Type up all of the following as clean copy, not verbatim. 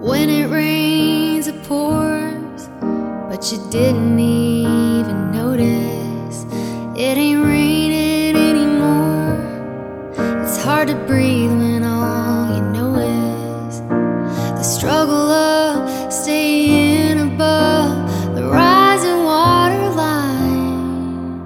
When it rains, it pours, but you didn't even notice. It ain't raining anymore. It's hard to breathe when all you know is the struggle of staying above the rising water line.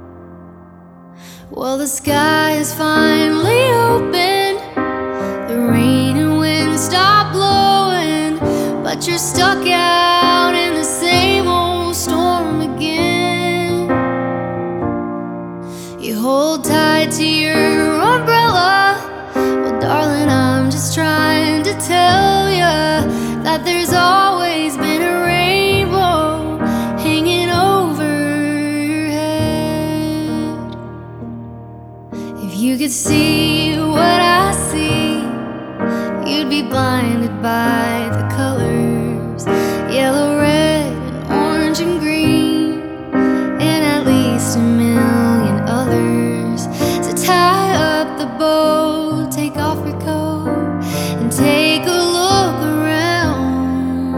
Well, the sky is finally open, the rain and wind stop blowing, but you're stuck out in the same old storm again. You hold tight to your umbrella. Well, darling, I'm just trying to tell you that there's always been a rainbow hanging over your head. If you could see what I see, you'd be blinded by the colors, yellow, red, and orange and green, and at least a million others. So tie up the bow, take off your coat, and take a look around,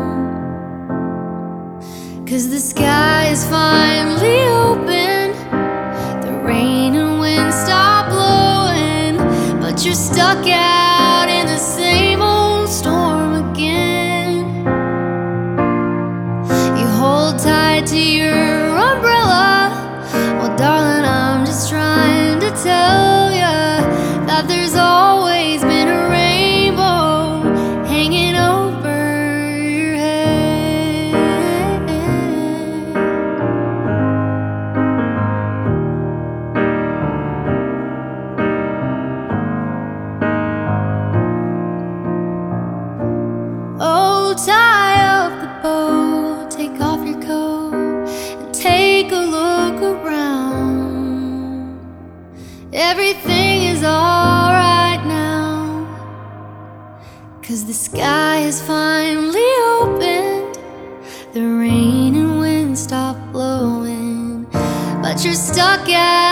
'cause the sky is finally open, the rain and wind stop blowing, but you're stuck out in the same old storm again. You hold tight to your umbrella. Well, darling, I'm just trying to tell you that there's always been a rainbow hanging over your head. Oh, tie up the bow, take off your coat, and take a look around. Everything is alright now, 'cause the sky is finally opened, the rain and wind stop blowing, but you're stuck out